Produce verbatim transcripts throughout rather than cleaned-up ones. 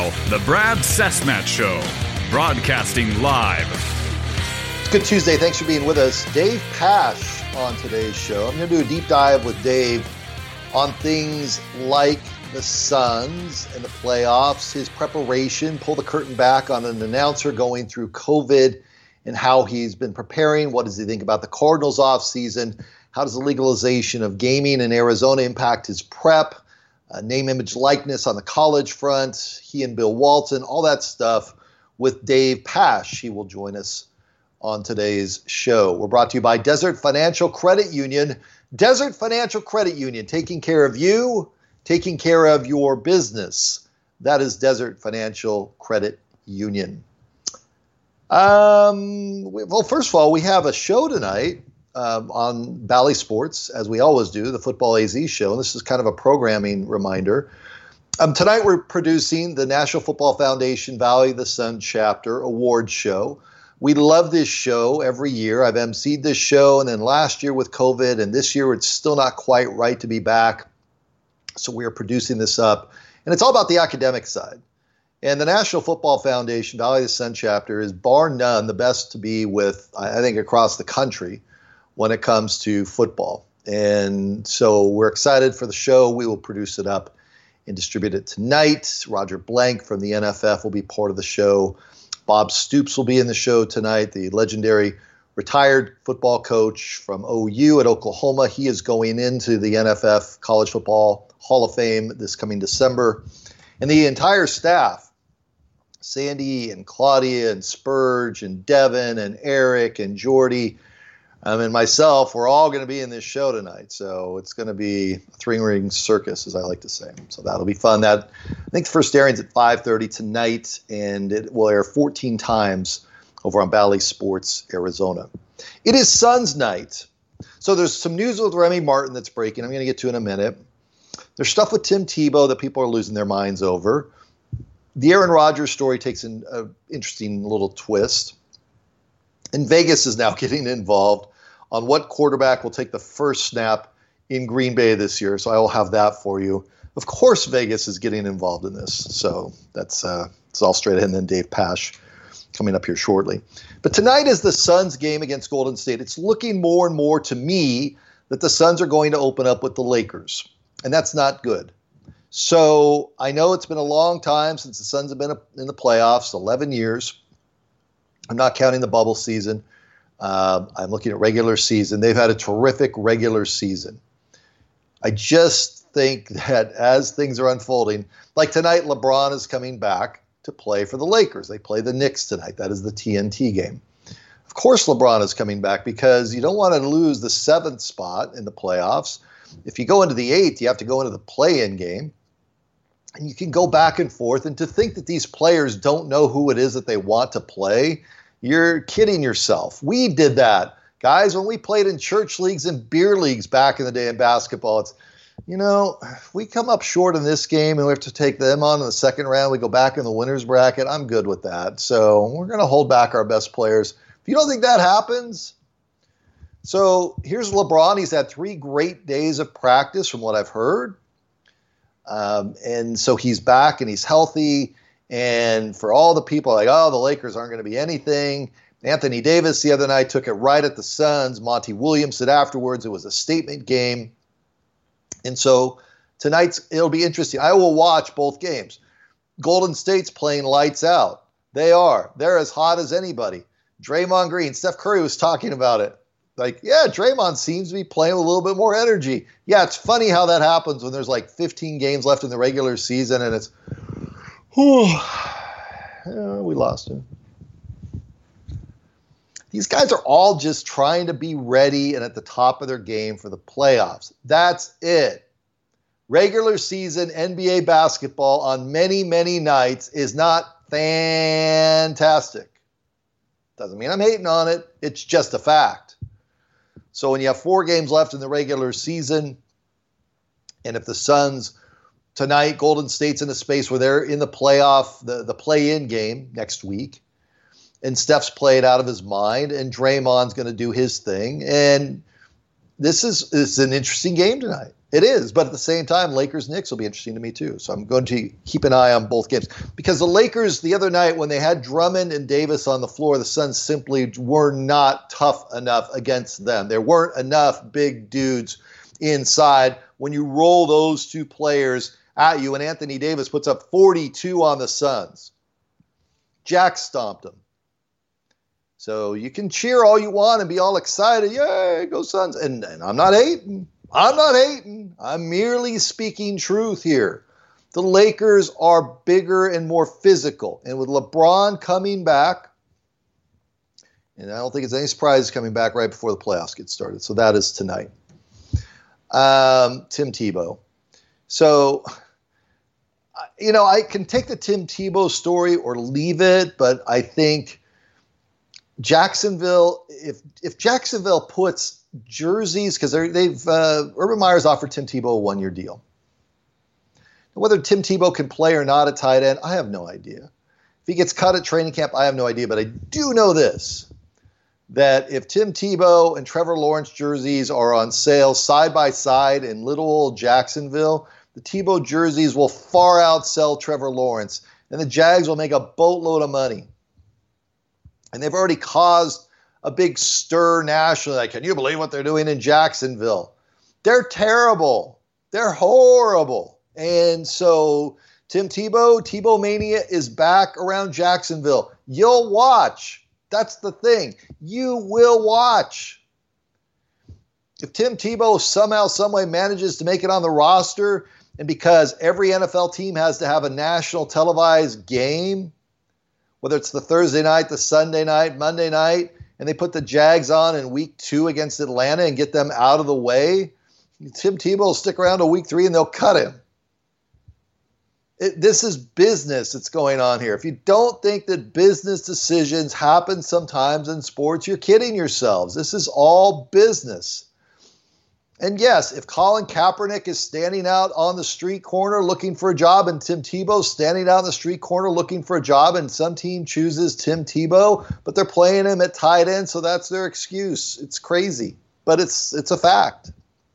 now, the Brad Cessmat Show, broadcasting live. It's Good Tuesday. Thanks for being with us. Dave Pasch on today's show. I'm going to do a deep dive with Dave on things like the Suns and the playoffs, his preparation, pull the curtain back on an announcer going through COVID and how he's been preparing. What does he think about the Cardinals offseason? How does the legalization of gaming in Arizona impact his prep? Uh, name, image, likeness on the college front. He and Bill Walton, all that stuff with Dave Pasch. He will join us on today's show. We're brought to you by Desert Financial Credit Union. Desert Financial Credit Union, taking care of you, taking care of your business. That is Desert Financial Credit Union. Um, well, first of all, we have a show tonight um, on Bally Sports, as we always do, the Football A Z show. And this is kind of a programming reminder. Um, tonight, we're producing the National Football Foundation Valley of the Sun Chapter Awards Show. We love this show every year. I've emceed this show, and then last year with COVID, and this year it's still not quite right to be back. So we are producing this up. And it's all about the academic side. And the National Football Foundation Valley of the Sun Chapter is bar none the best to be with, I think, across the country when it comes to football. And so we're excited for the show. We will produce it up and distribute it tonight. Roger Blank from the N F F will be part of the show. Bob Stoops will be in the show tonight, the legendary retired football coach from O U at Oklahoma. He is going into the N F F College Football Hall of Fame this coming December. And the entire staff, Sandy and Claudia and Spurge and Devin and Eric and Jordy, um, and myself, we're all going to be in this show tonight. So it's going to be a three-ring circus, as I like to say. So that'll be fun. That I think the first airing's at five thirty tonight, and it will air fourteen times over on Bally Sports, Arizona. It is Suns night. So there's some news with Remy Martin that's breaking. I'm going to get to in a minute. There's stuff with Tim Tebow that people are losing their minds over. The Aaron Rodgers story takes an uh, interesting little twist. And Vegas is now getting involved on what quarterback will take the first snap in Green Bay this year. So I will have that for you. Of course, Vegas is getting involved in this. So that's uh, it's all straight ahead. And then Dave Pasch coming up here shortly. But tonight is the Suns game against Golden State. It's looking more and more to me that the Suns are going to open up with the Lakers. And that's not good. So I know it's been a long time since the Suns have been in the playoffs, eleven years. I'm not counting the bubble season. Uh, I'm looking at regular season. They've had a terrific regular season. I just think that as things are unfolding, like tonight, LeBron is coming back to play for the Lakers. They play the Knicks tonight. That is the T N T game. Of course, LeBron is coming back because you don't want to lose the seventh spot in the playoffs. If you go into the eighth, you have to go into the play-in game. And you can go back and forth. And to think that these players don't know who it is that they want to play, you're kidding yourself. We did that. Guys, when we played in church leagues and beer leagues back in the day in basketball, it's, you know, we come up short in this game and we have to take them on in the second round. We go back in the winner's bracket. I'm good with that. So we're going to hold back our best players. If you don't think that happens, so here's LeBron. He's had three great days of practice from what I've heard. Um, and so he's back and he's healthy. And for all the people like, oh, the Lakers aren't going to be anything. Anthony Davis the other night took it right at the Suns. Monty Williams said afterwards it was a statement game. And so tonight's, it'll be interesting. I will watch both games. Golden State's playing lights out. They are. They're as hot as anybody. Draymond Green, Steph Curry was talking about it. Like, yeah, Draymond seems to be playing with a little bit more energy. Yeah, it's funny how that happens when there's like fifteen games left in the regular season and it's, whew, yeah, we lost him. These guys are all just trying to be ready and at the top of their game for the playoffs. That's it. Regular season N B A basketball on many, many nights is not fantastic. Doesn't mean I'm hating on it. It's just a fact. So when you have four games left in the regular season, and if the Suns tonight, Golden State's in a space where they're in the playoff, the, the play-in game next week, and Steph's played out of his mind, and Draymond's going to do his thing, and this is, is an interesting game tonight. It is, but at the same time, Lakers-Knicks will be interesting to me too. So I'm going to keep an eye on both games. Because the Lakers, the other night, when they had Drummond and Davis on the floor, the Suns simply were not tough enough against them. There weren't enough big dudes inside. When you roll those two players at you, and Anthony Davis puts up forty-two on the Suns, Jack stomped them. So you can cheer all you want and be all excited. Yay, go Suns. And, and I'm not hating. I'm not hating. I'm merely speaking truth here. The Lakers are bigger and more physical. And with LeBron coming back, and I don't think it's any surprise coming back right before the playoffs get started. So that is tonight. Um, Tim Tebow. So, you know, I can take the Tim Tebow story or leave it, but I think Jacksonville, if if Jacksonville puts jerseys, because they've uh, Urban Meyer's offered Tim Tebow a one-year deal. Whether Tim Tebow can play or not at tight end, I have no idea. If he gets cut at training camp, I have no idea. But I do know this, that if Tim Tebow and Trevor Lawrence jerseys are on sale side by side in little old Jacksonville, the Tebow jerseys will far outsell Trevor Lawrence, and the Jags will make a boatload of money. And they've already caused a big stir nationally. Like, can you believe what they're doing in Jacksonville? They're terrible. They're horrible. And so Tim Tebow, Tebow Mania is back around Jacksonville. You'll watch. That's the thing. You will watch. If Tim Tebow somehow, someway manages to make it on the roster, and because every N F L team has to have a national televised game, whether it's the Thursday night, the Sunday night, Monday night, and they put the Jags on in week two against Atlanta and get them out of the way, Tim Tebow will stick around to week three and they'll cut him. It, this is business that's going on here. If you don't think that business decisions happen sometimes in sports, you're kidding yourselves. This is all business. And yes, if Colin Kaepernick is standing out on the street corner looking for a job, and Tim Tebow standing out on the street corner looking for a job, and some team chooses Tim Tebow, but they're playing him at tight end, so that's their excuse. It's crazy, but it's it's a fact.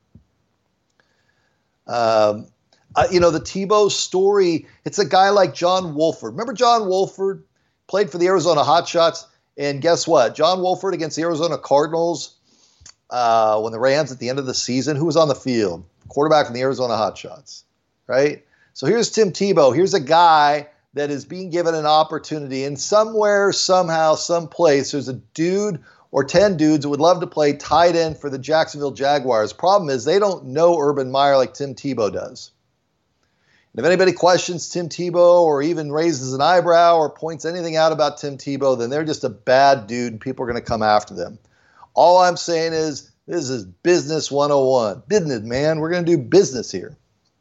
Um, uh, you know, the Tebow story, it's a guy like John Wolford. Remember John Wolford? Played for the Arizona Hotshots, and guess what? John Wolford against the Arizona Cardinals, Uh, when the Rams at the end of the season, who was on the field? Quarterback from the Arizona Hotshots, right? So here's Tim Tebow. Here's a guy that is being given an opportunity, and somewhere, somehow, someplace, there's a dude or ten dudes that would love to play tight end for the Jacksonville Jaguars. Problem is they don't know Urban Meyer like Tim Tebow does. And if anybody questions Tim Tebow or even raises an eyebrow or points anything out about Tim Tebow, then they're just a bad dude and people are going to come after them. All I'm saying is this is business one oh one. Business, man. We're going to do business here.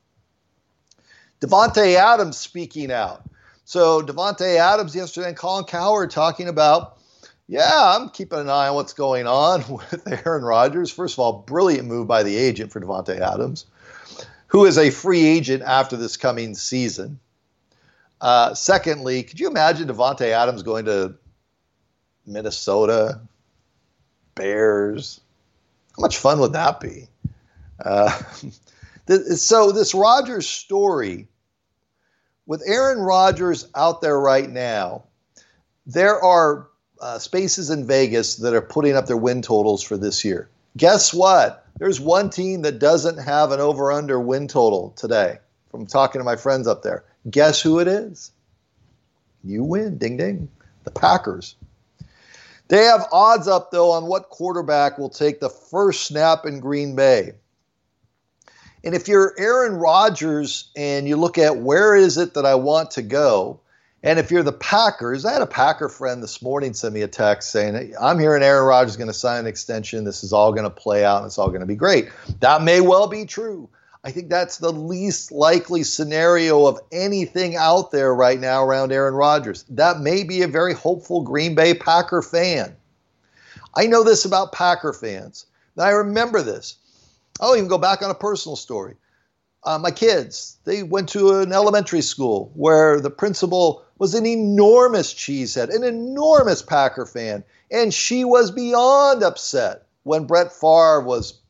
Davante Adams speaking out. So Davante Adams yesterday and Colin Cowherd talking about, yeah, I'm keeping an eye on what's going on with Aaron Rodgers. First of all, brilliant move by the agent for Davante Adams, who is a free agent after this coming season. Uh, secondly, could you imagine Davante Adams going to Minnesota? Bears. How much fun would that be? Uh, th- so this Rodgers story, with Aaron Rodgers out there right now, there are uh, spaces in Vegas that are putting up their win totals for this year. Guess what? There's one team that doesn't have an over-under win total today. From talking to my friends up there. Guess who it is? You win. Ding, ding. The Packers. They have odds up, though, on what quarterback will take the first snap in Green Bay. And if you're Aaron Rodgers and you look at where is it that I want to go, and if you're the Packers, I had a Packer friend this morning send me a text saying, I'm hearing Aaron Rodgers is going to sign an extension. This is all going to play out, and it's all going to be great. That may well be true. I think that's the least likely scenario of anything out there right now around Aaron Rodgers. That may be a very hopeful Green Bay Packer fan. I know this about Packer fans. Now, I remember this. I'll even go back on a personal story. Uh, my kids, they went to an elementary school where the principal was an enormous cheesehead, an enormous Packer fan, and she was beyond upset when Brett Favre was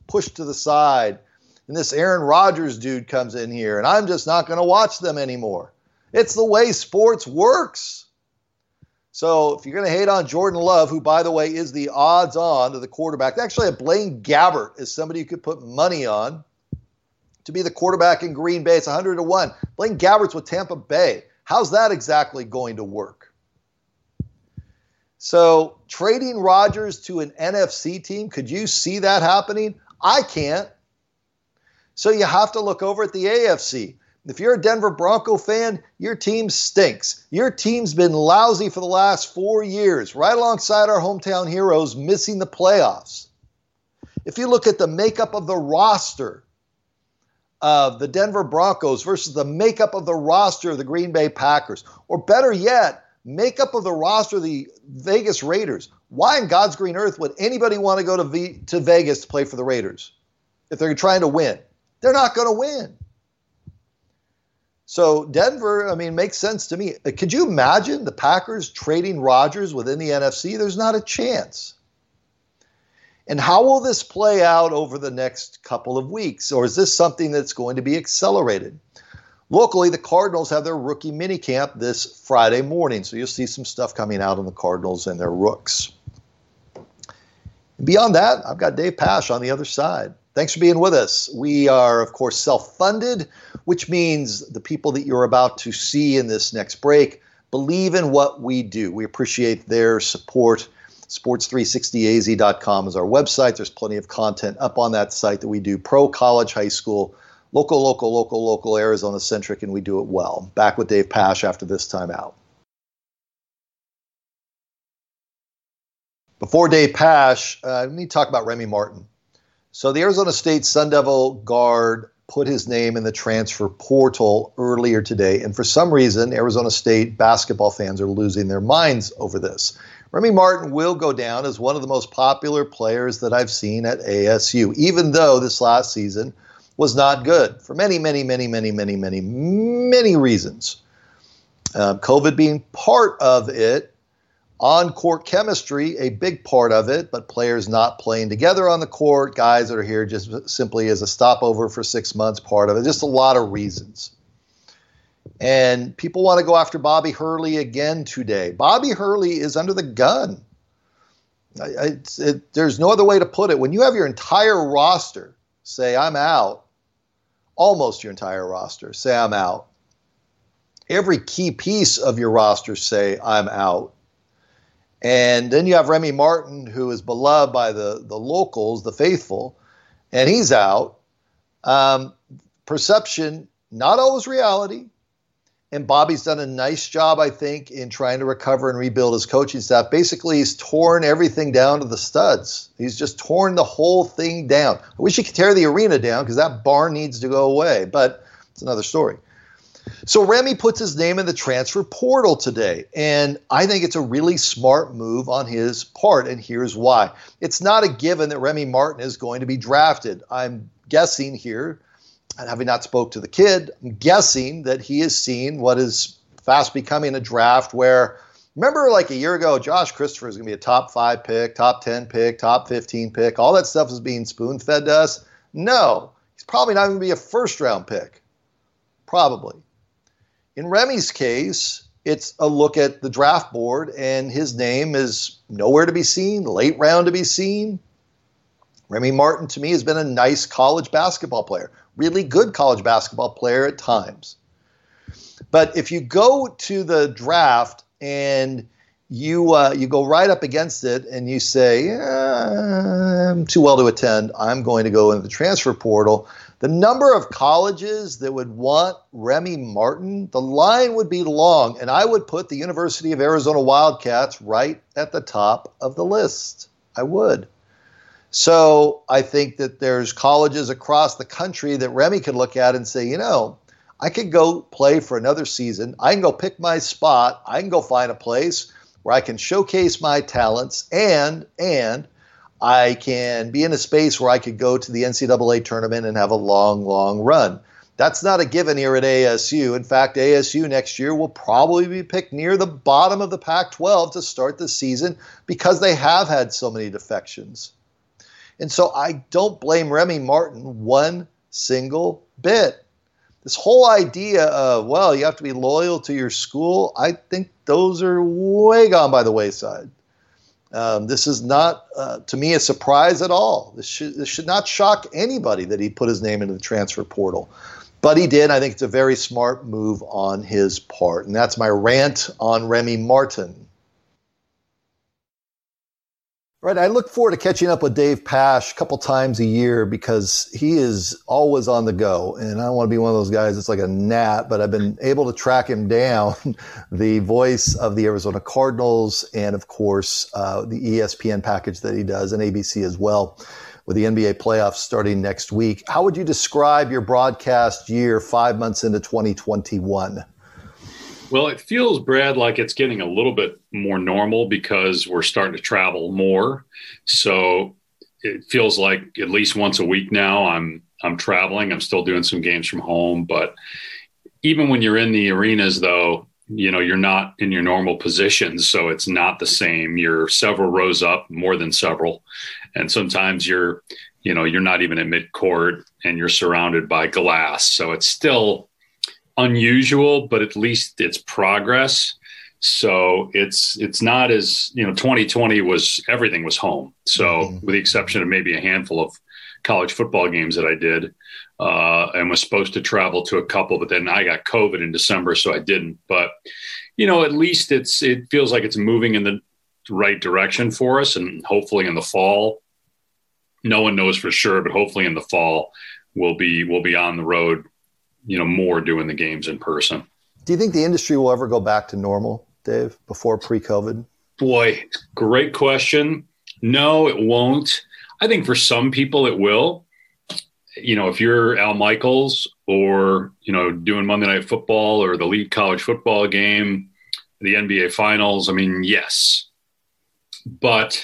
pushed to the side. And this Aaron Rodgers dude comes in here, and I'm just not going to watch them anymore. It's the way sports works. So if you're going to hate on Jordan Love, who, by the way, is the odds-on to the quarterback, they actually have Blaine Gabbert as somebody you could put money on to be the quarterback in Green Bay. It's one hundred to one. Blaine Gabbert's with Tampa Bay. How's that exactly going to work? So trading Rodgers to an N F C team, could you see that happening? I can't. So you have to look over at the A F C. If you're a Denver Bronco fan, your team stinks. Your team's been lousy for the last four years, right alongside our hometown heroes missing the playoffs. If you look at the makeup of the roster of the Denver Broncos versus the makeup of the roster of the Green Bay Packers, or better yet, makeup of the roster of the Vegas Raiders, why in God's green earth would anybody want to go to, v- to Vegas to play for the Raiders if they're trying to win? They're not going to win. So Denver, I mean, makes sense to me. Could you imagine the Packers trading Rodgers within the N F C? There's not a chance. And how will this play out over the next couple of weeks? Or is this something that's going to be accelerated? Locally, the Cardinals have their rookie minicamp this Friday morning. So you'll see some stuff coming out on the Cardinals and their rooks. And beyond that, I've got Dave Pasch on the other side. Thanks for being with us. We are, of course, self-funded, which means the people that you're about to see in this next break believe in what we do. We appreciate their support. sports three sixty a z dot com is our website. There's plenty of content up on that site that we do pro, college, high school, local, local, local, local, Arizona-centric, and we do it well. Back with Dave Pasch after this time out. Before Dave Pasch, uh, let me talk about Remy Martin. So the Arizona State Sun Devil guard put his name in the transfer portal earlier today, and for some reason, Arizona State basketball fans are losing their minds over this. Remy Martin will go down as one of the most popular players that I've seen at A S U, even though this last season was not good for many, many, many, many, many, many, many reasons. Uh, COVID being part of it, on-court chemistry, a big part of it, but players not playing together on the court, guys that are here just simply as a stopover for six months, part of it, just a lot of reasons. And people want to go after Bobby Hurley again today. Bobby Hurley is under the gun. I, I, it, there's no other way to put it. When you have your entire roster say, I'm out, almost your entire roster say, I'm out, every key piece of your roster say, I'm out, and then you have Remy Martin, who is beloved by the, the locals, the faithful, and he's out. Um, perception, not always reality. And Bobby's done a nice job, I think, in trying to recover and rebuild his coaching staff. Basically, he's torn everything down to the studs. He's just torn the whole thing down. I wish he could tear the arena down because that barn needs to go away, but it's another story. So Remy puts his name in the transfer portal today, and I think it's a really smart move on his part, and here's why. It's not a given that Remy Martin is going to be drafted. I'm guessing here, and having not spoke to the kid, I'm guessing that he has seen what is fast becoming a draft where, remember like a year ago, Josh Christopher is going to be a top five pick, top ten pick, top fifteen pick. All that stuff is being spoon-fed to us. No, he's probably not going to be a first-round pick. Probably. In Remy's case, it's a look at the draft board, and his name is nowhere to be seen, late round to be seen. Remy Martin, to me, has been a nice college basketball player, really good college basketball player at times. But if you go to the draft and you uh, you go right up against it and you say, eh, I'm too well to attend, I'm going to go into the transfer portal, the number of colleges that would want Remy Martin, the line would be long, and I would put the University of Arizona Wildcats right at the top of the list. I would. So I think that there's colleges across the country that Remy could look at and say, you know, I could go play for another season. I can go pick my spot. I can go find a place where I can showcase my talents, and and I can be in a space where I could go to the N C double A tournament and have a long, long run. That's not a given here at A S U. In fact, A S U next year will probably be picked near the bottom of the Pac twelve to start the season because they have had so many defections. And so I don't blame Remy Martin one single bit. This whole idea of, well, you have to be loyal to your school, I think those are way gone by the wayside. Um, this is not, uh, to me, a surprise at all. This should, this should not shock anybody that he put his name into the transfer portal. But he did. I think it's a very smart move on his part. And that's my rant on Remy Martin. Right, I look forward to catching up with Dave Pasch a couple times a year because he is always on the go. And I don't want to be one of those guys that's like a gnat, but I've been able to track him down, the voice of the Arizona Cardinals and, of course, uh, the E S P N package that he does and A B C as well with the N B A playoffs starting next week. How would you describe your broadcast year five months into twenty twenty-one? Well, it feels, Brad, like it's getting a little bit more normal because we're starting to travel more. So it feels like at least once a week now I'm I'm traveling. I'm still doing some games from home. But even when you're in the arenas, though, you know, you're not in your normal positions. So it's not the same. You're several rows up, more than several. And sometimes you're, you know, you're not even at midcourt and you're surrounded by glass. So it's still unusual, but at least it's progress. So it's it's not as, you know, twenty twenty was, everything was home. So mm-hmm. with the exception of maybe a handful of college football games that I did uh, and was supposed to travel to a couple, but then I got COVID in December, so I didn't. But, you know, at least it's it feels like it's moving in the right direction for us. And hopefully in the fall, no one knows for sure, but hopefully in the fall we'll be we'll be on the road, you know, more doing the games in person. Do you think the industry will ever go back to normal, Dave, before pre-COVID? Boy, great question. No, it won't. I think for some people it will. You know, if you're Al Michaels or, you know, doing Monday Night Football or the lead college football game, the N B A Finals, I mean, yes. But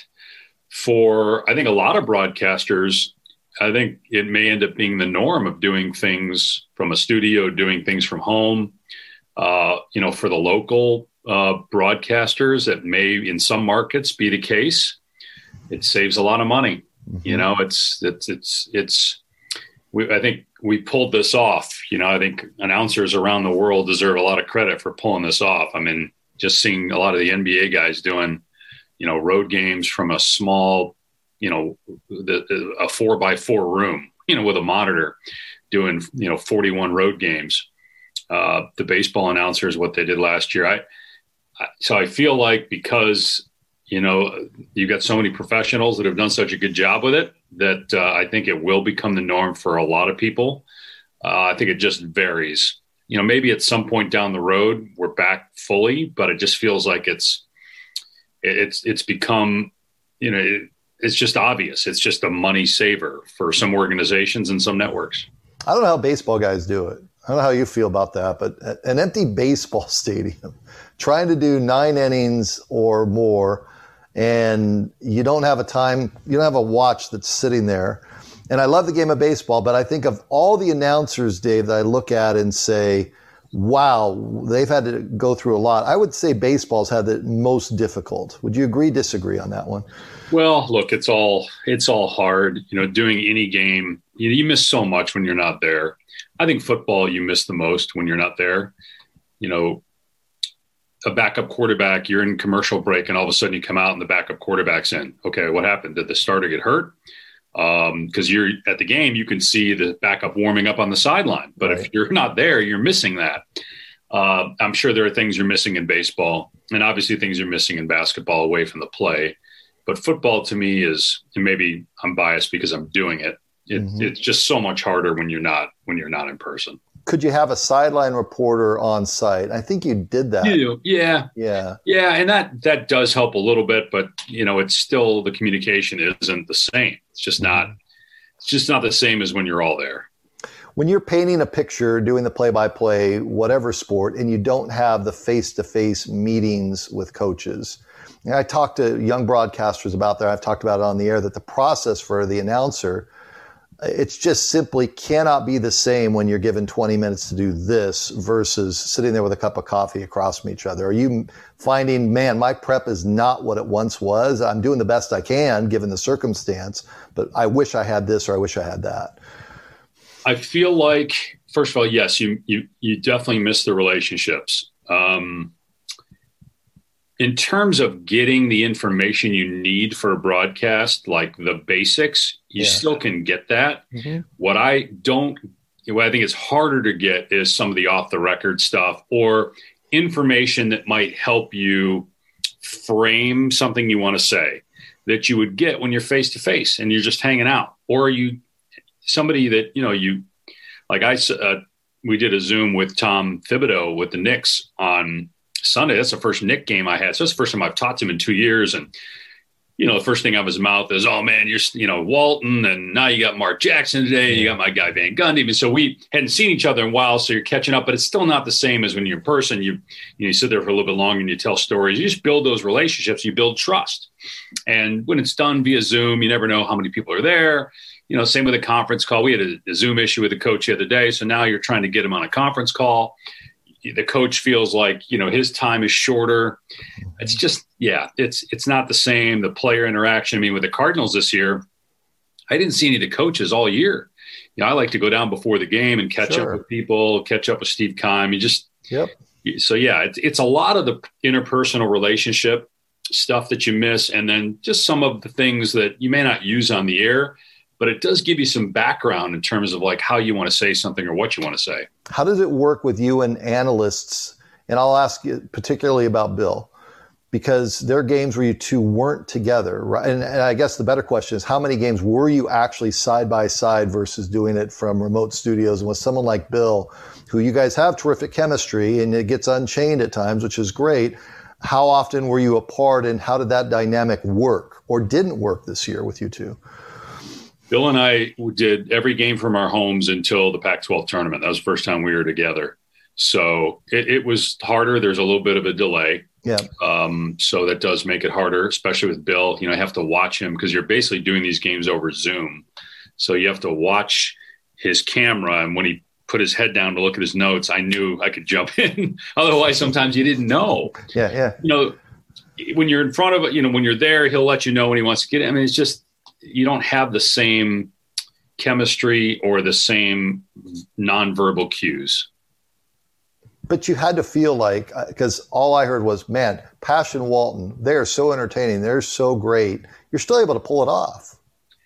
for, I think, a lot of broadcasters, I think it may end up being the norm of doing things from a studio, doing things from home. Uh, you know, for the local uh, broadcasters, that may in some markets be the case. It saves a lot of money. Mm-hmm. You know, it's, it's, it's, it's, we, I think we pulled this off. You know, I think announcers around the world deserve a lot of credit for pulling this off. I mean, just seeing a lot of the N B A guys doing, you know, road games from a small, you know, the, a four by four room, you know, with a monitor doing, you know, forty-one road games. Uh, the baseball announcers, what they did last year. I, I, so I feel like because, you know, you've got so many professionals that have done such a good job with it that uh, I think it will become the norm for a lot of people. Uh, I think it just varies. You know, maybe at some point down the road, we're back fully, but it just feels like it's, it's, it's become, you know, it, it's just obvious. It's just a money saver for some organizations and some networks. I don't know how baseball guys do it. I don't know how you feel about that, but an empty baseball stadium, trying to do nine innings or more, and you don't have a time, you don't have a watch that's sitting there. And I love the game of baseball, but I think of all the announcers, Dave, that I look at and say, wow, they've had to go through a lot. I would say baseball's had the most difficult. Would you agree, disagree on that one? Well, look, it's all it's all hard. You know, doing any game, you, you miss so much when you're not there. I think football, you miss the most when you're not there. You know, a backup quarterback, you're in commercial break, and all of a sudden you come out and the backup quarterback's in. Okay, what happened? Did the starter get hurt? Um, because you're at the game, you can see the backup warming up on the sideline. But right. If you're not there, you're missing that. Uh, I'm sure there are things you're missing in baseball, and obviously things you're missing in basketball away from the play. But football to me is, and maybe I'm biased because I'm doing it. It mm-hmm. It's just so much harder when you're not when you're not in person. Could you have a sideline reporter on site? I think you did that. You do. Yeah. Yeah. Yeah. And that, that does help a little bit, but you know, it's still, the communication isn't the same. It's just not, it's just not the same as when you're all there. When you're painting a picture, doing the play-by-play, whatever sport, and you don't have the face-to-face meetings with coaches. And I talked to young broadcasters about that. I've talked about it on the air, that the process for the announcer, It's just simply cannot be the same when you're given twenty minutes to do this versus sitting there with a cup of coffee across from each other. Are you finding, man, my prep is not what it once was? I'm doing the best I can given the circumstance, but I wish I had this or I wish I had that. I feel like, first of all, yes, you you you definitely miss the relationships. Um, in terms of getting the information you need for a broadcast, like the basics, you yeah. still can get that. Mm-hmm. What I don't, what I think is harder to get is some of the off the record stuff or information that might help you frame something you want to say that you would get when you're face to face and you're just hanging out, or you, somebody that, you know, you, like I, uh, we did a Zoom with Tom Thibodeau with the Knicks on Sunday. That's the first Knick game I had. So that's the first time I've talked to him in two years. And, you know, the first thing out of his mouth is, oh man, you're, you know, Walton. And now you got Mark Jackson today. You got my guy Van Gundy. And so we hadn't seen each other in a while. So you're catching up, but it's still not the same as when you're in person. You, you know, you sit there for a little bit longer and you tell stories. You just build those relationships. You build trust. And when it's done via Zoom, you never know how many people are there. You know, same with a conference call. We had a, a Zoom issue with the coach the other day. So now you're trying to get him on a conference call. The coach feels like, you know, his time is shorter. It's just, yeah, it's it's not the same. The player interaction. I mean, with the Cardinals this year, I didn't see any of the coaches all year. You know, I like to go down before the game and catch sure. up with people, catch up with Steve Keim. You just, yep. So yeah, it's it's a lot of the interpersonal relationship stuff that you miss, and then just some of the things that you may not use on the air, but it does give you some background in terms of like how you want to say something or what you want to say. How does it work with you and analysts? And I'll ask you particularly about Bill, because there are games where you two weren't together, right? And, and I guess the better question is, how many games were you actually side by side versus doing it from remote studios? And with someone like Bill, who you guys have terrific chemistry and it gets unchained at times, which is great. How often were you apart, and how did that dynamic work or didn't work this year with you two? Bill and I did every game from our homes until the Pac twelve tournament. That was the first time we were together. So it, it was harder. There's a little bit of a delay. Yeah. Um, so that does make it harder, especially with Bill. You know, I have to watch him because you're basically doing these games over Zoom. So you have to watch his camera. And when he put his head down to look at his notes, I knew I could jump in. Otherwise, sometimes you didn't know. Yeah, yeah. You know, when you're in front of it, you know, when you're there, he'll let you know when he wants to get in. I mean, it's just, you don't have the same chemistry or the same nonverbal cues. But you had to feel like, because all I heard was, man, Pasch and Walton, they're so entertaining. They're so great. You're still able to pull it off.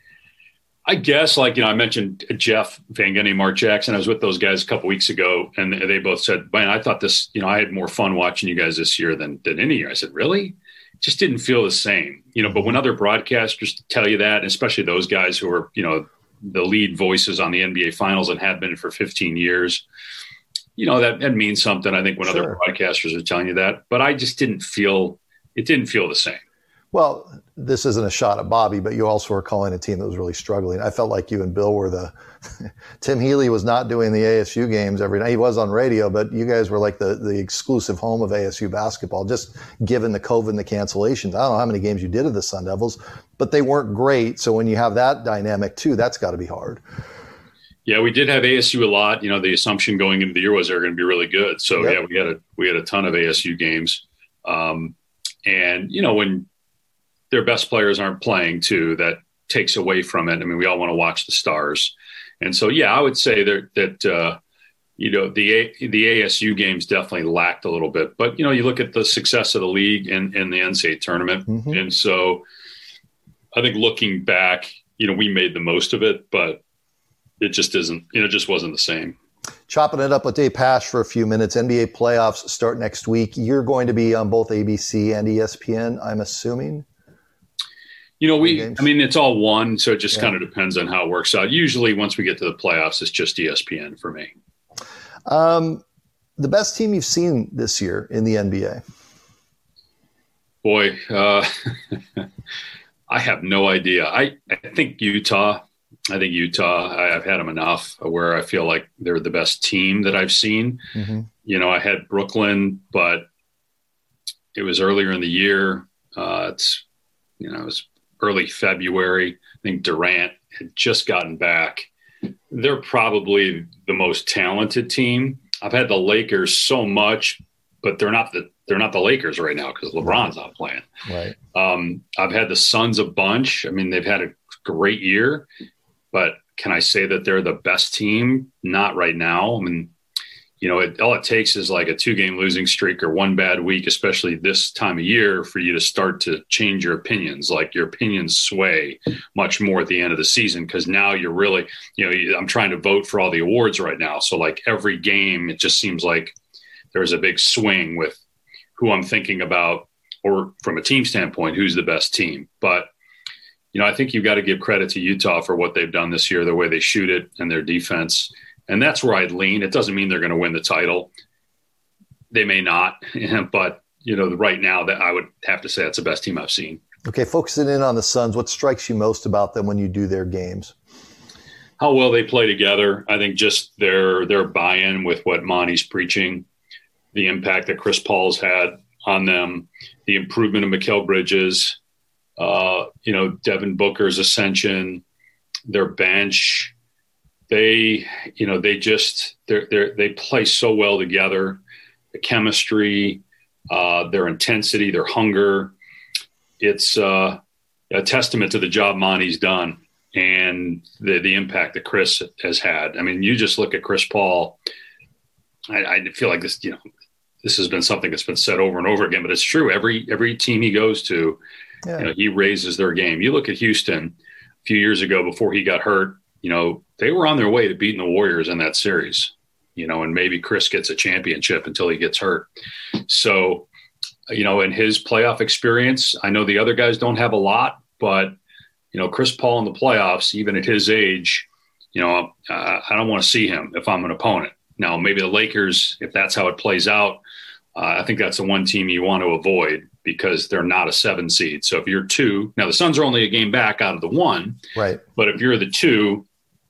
I guess, like, you know, I mentioned Jeff Van Gundy, Mark Jackson. I was with those guys a couple weeks ago, and they both said, man, I thought this, you know, I had more fun watching you guys this year than, than any year. I said, really? Just didn't feel the same, you know, but when other broadcasters tell you that, and especially those guys who are, you know, the lead voices on the N B A finals and have been for fifteen years, you know, that, that means something. I think when sure. other broadcasters are telling you that, but I just didn't feel, it didn't feel the same. Well, this isn't a shot at Bobby, but you also were calling a team that was really struggling. I felt like you and Bill were the Tim Healy was not doing the A S U games every night. He was on radio, but you guys were like the, the exclusive home of A S U basketball, just given the COVID and the cancellations. I don't know how many games you did of the Sun Devils, but they weren't great. So when you have that dynamic too, that's got to be hard. Yeah, we did have A S U a lot. You know, the assumption going into the year was they were going to be really good. So yep. yeah, we had a we had a ton of A S U games. Um, and, you know, when their best players aren't playing too, that takes away from it. I mean, we all want to watch the stars. And so, yeah, I would say that, that uh, you know, the A, the A S U games definitely lacked a little bit. But, you know, you look at the success of the league and, and the N C double A tournament. Mm-hmm. And so I think looking back, you know, we made the most of it, but it just isn't, you know, it just wasn't the same. Chopping it up with Dave Pasch for a few minutes. N B A playoffs start next week. You're going to be on both A B C and E S P N, I'm assuming. You know, we, I mean, it's all one, so it just yeah. kind of depends on how it works out. Usually once we get to the playoffs, it's just E S P N for me. Um, the best team you've seen this year in the N B A? Boy, uh, I have no idea. I, I think Utah. I think Utah, I, I've had them enough where I feel like they're the best team that I've seen. Mm-hmm. You know, I had Brooklyn, but it was earlier in the year. Uh, it's, you know, it was early February. I think Durant had just gotten back. They're probably the most talented team. I've had the Lakers so much, but they're not the they're not the Lakers right now because LeBron's not playing. Right. Um, I've had the Suns a bunch. I mean, they've had a great year, but can I say that they're the best team? Not right now. I mean, you know, it, all it takes is like a two-game losing streak or one bad week, especially this time of year, for you to start to change your opinions. Like your opinions sway much more at the end of the season because now you're really, you know, you, I'm trying to vote for all the awards right now. So like every game, it just seems like there's a big swing with who I'm thinking about, or from a team standpoint, who's the best team. But, you know, I think you've got to give credit to Utah for what they've done this year, the way they shoot it and their defense. And that's where I'd lean. It doesn't mean they're going to win the title. They may not, but you know, right now that I would have to say that's the best team I've seen. Okay, focusing in on the Suns, what strikes you most about them when you do their games? How well they play together. I think just their their buy-in with what Monty's preaching, the impact that Chris Paul's had on them, the improvement of Mikal Bridges, uh, you know, Devin Booker's ascension, their bench. They, you know, they just they they they play so well together. The chemistry, uh, their intensity, their hunger. It's uh, a testament to the job Monty's done and the the impact that Chris has had. I mean, you just look at Chris Paul. I, I feel like this, you know, this has been something that's been said over and over again, but it's true. Every every team he goes to, yeah. you know, he raises their game. You look at Houston a few years ago before he got hurt. You know, they were on their way to beating the Warriors in that series, you know, and maybe Chris gets a championship until he gets hurt. So, you know, in his playoff experience, I know the other guys don't have a lot, but, you know, Chris Paul in the playoffs, even at his age, you know, uh, I don't want to see him if I'm an opponent. Now, maybe the Lakers, if that's how it plays out, uh, I think that's the one team you want to avoid because they're not a seven seed. So if you're two, now the Suns are only a game back out of the one, right? But if you're the two,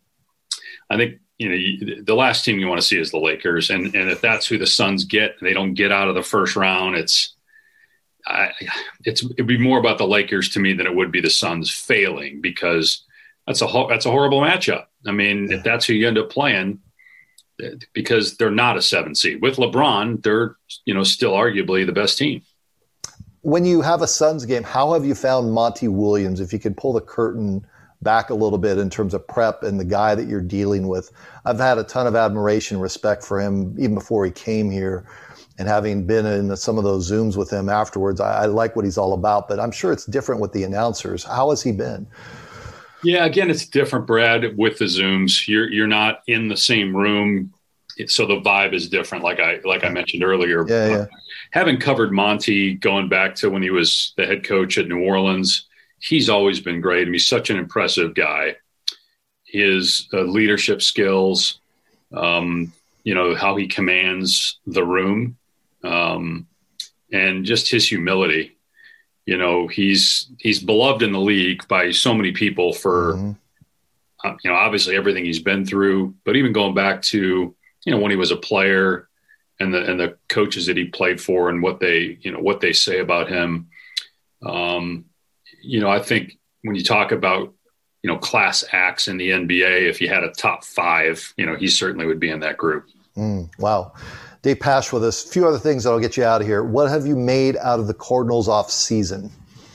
I think, you know, you, the last team you want to see is the Lakers. And and if that's who the Suns get, and they don't get out of the first round, it's, I, it's, it'd be more about the Lakers to me than it would be the Suns failing because that's a, that's a horrible matchup. I mean, yeah. if that's who you end up playing, because they're not a seven seed. With LeBron, they're, you know, still arguably the best team. When you have a Suns game, how have you found Monty Williams? If you could pull the curtain back a little bit in terms of prep and the guy that you're dealing with. I've had a ton of admiration and respect for him even before he came here. And having been in some of those Zooms with him afterwards, I, I like what he's all about. But I'm sure it's different with the announcers. How has he been? Yeah, again, it's different, Brad, with the Zooms. You're you're not in the same room, so the vibe is different, like I like I mentioned earlier. Yeah, yeah. Having covered Monty going back to when he was the head coach at New Orleans, he's always been great. I mean, he's such an impressive guy. His uh, leadership skills, um, you know, how he commands the room, um, and just his humility. You know, he's he's beloved in the league by so many people for, mm-hmm. uh, you know, obviously everything he's been through, but even going back to, you know, when he was a player and the and the coaches that he played for and what they, you know, what they say about him. Um, you know, I think when you talk about, you know, class acts in the N B A, if you had a top five, you know, he certainly would be in that group. Mm, wow. Dave Pasch with us. A few other things that'll get you out of here. What have you made out of the Cardinals off season?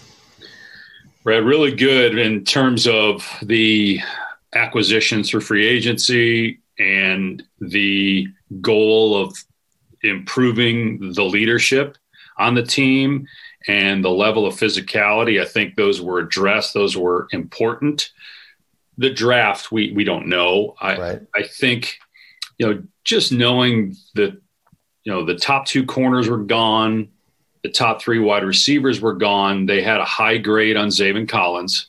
Brad, really good in terms of the acquisitions through free agency and the goal of improving the leadership on the team and the level of physicality. I think those were addressed. Those were important. The draft, we we don't know. I right. I think, you know, just knowing that, you know, the top two corners were gone. The top three wide receivers were gone. They had a high grade on Zaven Collins.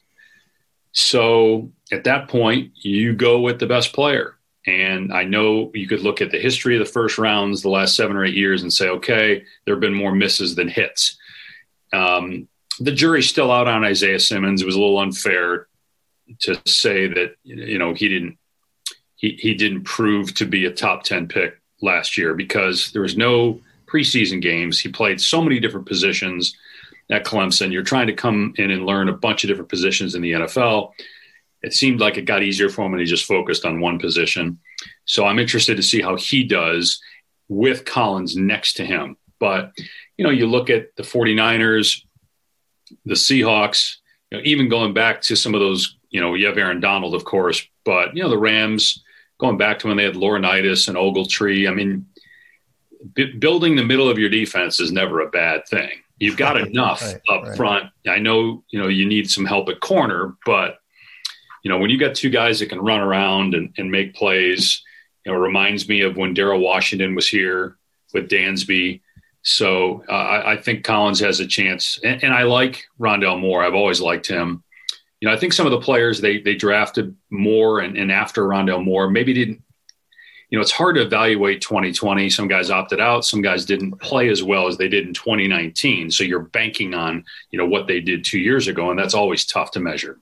So at that point, you go with the best player. And I know you could look at the history of the first rounds the last seven or eight years and say, okay, there have been more misses than hits. Um, the jury's still out on Isaiah Simmons. It was a little unfair to say that, you know, he didn't he, he didn't prove to be a top ten pick last year because there was no preseason games. He played so many different positions at Clemson. You're trying to come in and learn a bunch of different positions in the N F L. it seemed like it got easier for him and he just focused on one position. So I'm interested to see how he does with Collins next to him. But, you know, you look at the 49ers, the Seahawks, you know, even going back to some of those, you know, you have Aaron Donald, of course, but, you know, the Rams, going back to when they had Laurinaitis and Ogletree. I mean, b- building the middle of your defense is never a bad thing. You've got right, enough right, up right. front. I know, you know, you need some help at corner, but, you know, when you got two guys that can run around and, and make plays, you know, it reminds me of when Darrell Washington was here with Dansby. So uh, I, I think Collins has a chance. And, and I like Rondale Moore. I've always liked him. You know, I think some of the players they they drafted more and, and after Rondale Moore maybe didn't, you know, it's hard to evaluate twenty twenty. Some guys opted out. Some guys didn't play as well as they did in twenty nineteen. So you're banking on, you know, what they did two years ago, and that's always tough to measure.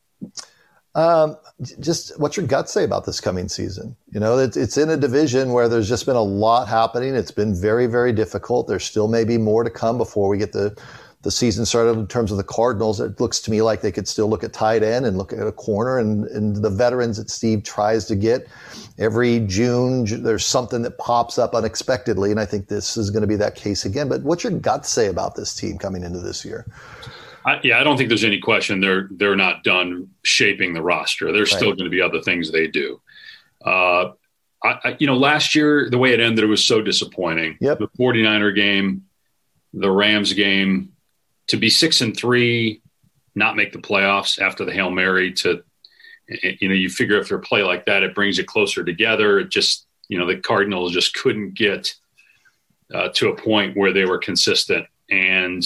Um, just what's your gut say about this coming season? You know, it's, it's in a division where there's just been a lot happening. It's been very, very difficult. There's still maybe more to come before we get the the season started. In terms of the Cardinals, it looks to me like they could still look at tight end and look at a corner, and, and the veterans that Steve tries to get every June. There's something that pops up unexpectedly, and I think this is going to be that case again. But what's your gut say about this team coming into this year? I, yeah, I don't think there's any question they're they're not done shaping the roster. There's Right. still going to be other things they do. Uh, I, I, you know, last year, the way it ended, it was so disappointing. Yep. The 49er game, the Rams game, to be six and three, not make the playoffs after the Hail Mary, to, you know, you figure if you play like that, it brings you closer together. It just, you know, the Cardinals just couldn't get uh, to a point where they were consistent. And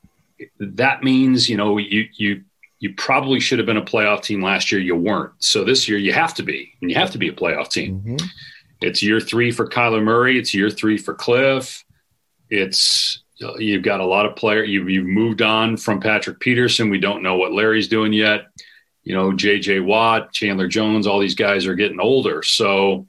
that means, you know, you, you, you probably should have been a playoff team last year. You weren't. So this year you have to be, and you have to be a playoff team. Mm-hmm. It's year three for Kyler Murray. It's year three for Cliff. It's, you've got a lot of players. You've, you've moved on from Patrick Peterson. We don't know what Larry's doing yet. You know, J J Watt, Chandler Jones, all these guys are getting older. So,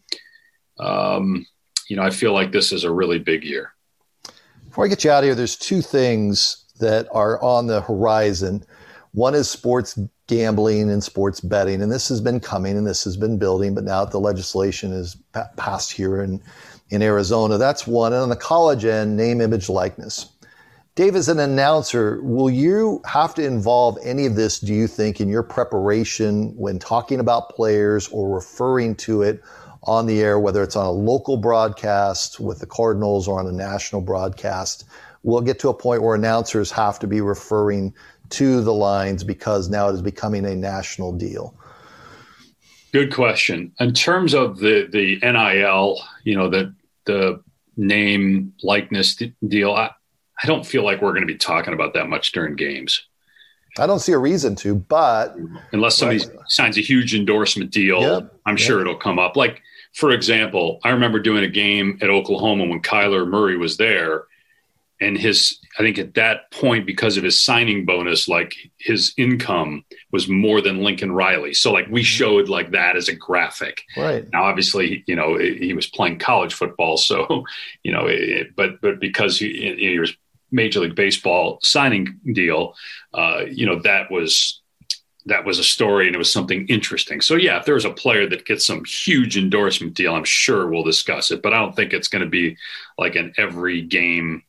um, you know, I feel like this is a really big year. Before I get you out of here, there's two things that are on the horizon. One is sports gambling and sports betting, and this has been coming and this has been building, but now the legislation is passed here in, in Arizona. That's one. And on the college end, name, image, likeness. Dave, as an announcer, will you have to involve any of this, do you think, in your preparation when talking about players or referring to it on the air, whether it's on a local broadcast with the Cardinals or on a national broadcast? We'll get to a point where announcers have to be referring to the lines because now it is becoming a national deal. Good question. In terms of the, the N I L, you know, the, the name likeness deal, I, I don't feel like we're going to be talking about that much during games. I don't see a reason to, but unless somebody right. signs a huge endorsement deal, yep. I'm yep. sure it'll come up. Like, for example, I remember doing a game at Oklahoma when Kyler Murray was there. And his, I think at that point, because of his signing bonus, like his income was more than Lincoln Riley. So like we showed like that as a graphic. Right. Now, obviously, you know, he was playing college football. So, you know, it, but, but because he, he was Major League Baseball signing deal, uh, you know, that was, that was a story and it was something interesting. So yeah, if there's a player that gets some huge endorsement deal, I'm sure we'll discuss it, but I don't think it's going to be like an every game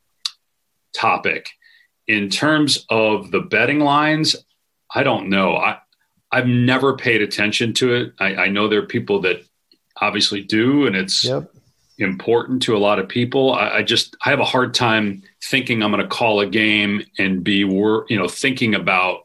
topic. In terms of the betting lines, I don't know. I, I've never paid attention to it. I, I know there are people that obviously do, and it's yep. important to a lot of people. I, I just, I have a hard time thinking I'm going to call a game and be, wor- you know, thinking about,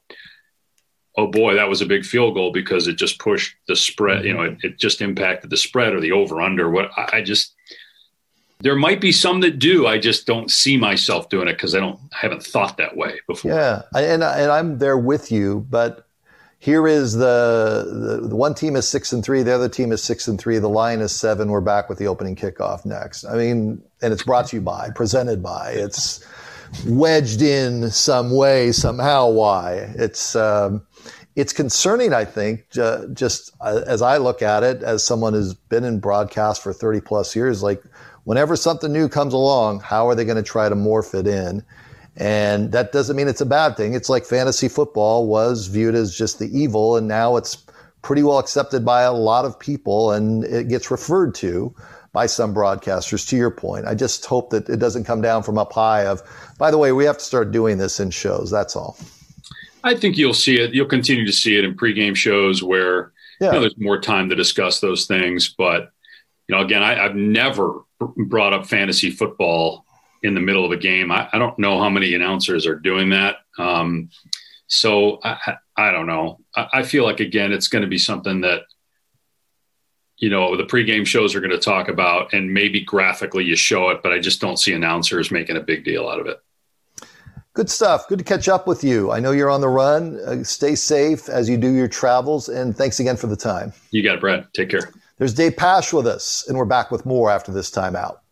oh boy, that was a big field goal because it just pushed the spread, mm-hmm. you know, it, it just impacted the spread or the over under. What I, I just, there might be some that do. I just don't see myself doing it because I don't, I haven't thought that way before. Yeah, and and I'm there with you. But here is the, the the one team is six and three, the other team is six and three. The line is seven. We're back with the opening kickoff next. I mean, and it's brought to you by, presented by. It's wedged in some way, somehow. Why? It's um, it's concerning. I think uh, just uh, as I look at it, as someone who's been in broadcast for thirty plus years, like. Whenever something new comes along, how are they going to try to morph it in? And that doesn't mean it's a bad thing. It's like fantasy football was viewed as just the evil, and now it's pretty well accepted by a lot of people, and it gets referred to by some broadcasters, to your point. I just hope that it doesn't come down from up high of, by the way, we have to start doing this in shows. That's all. I think you'll see it. You'll continue to see it in pregame shows where yeah. you know, there's more time to discuss those things. But, you know, again, I, I've never brought up fantasy football in the middle of a game. I, I don't know how many announcers are doing that. Um, so I, I don't know. I, I feel like, again, it's going to be something that, you know, the pregame shows are going to talk about, and maybe graphically you show it, but I just don't see announcers making a big deal out of it. Good stuff. Good to catch up with you. I know you're on the run. Uh, stay safe as you do your travels, and thanks again for the time. You got it, Brad. Take care. There's Dave Pasch with us, and we're back with more after this time out.